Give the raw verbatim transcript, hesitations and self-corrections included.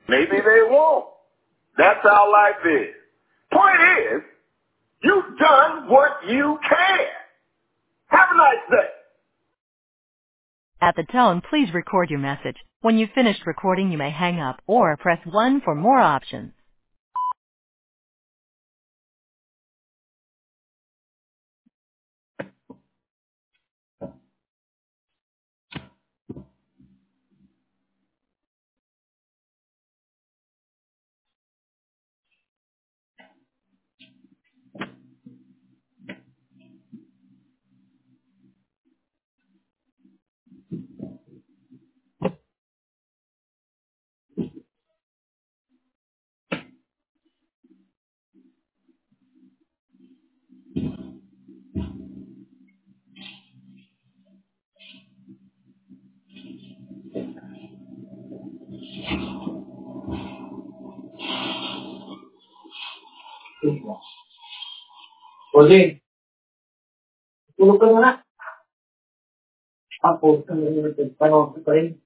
Maybe they won't. That's how life is. Point is, you've done what you can. Have a nice day. At the tone, please record your message. When you've finished recording, you may hang up or press one for more options. Boleh. Tulog ka muna. Ako, sa mga nagpapanood ko rin.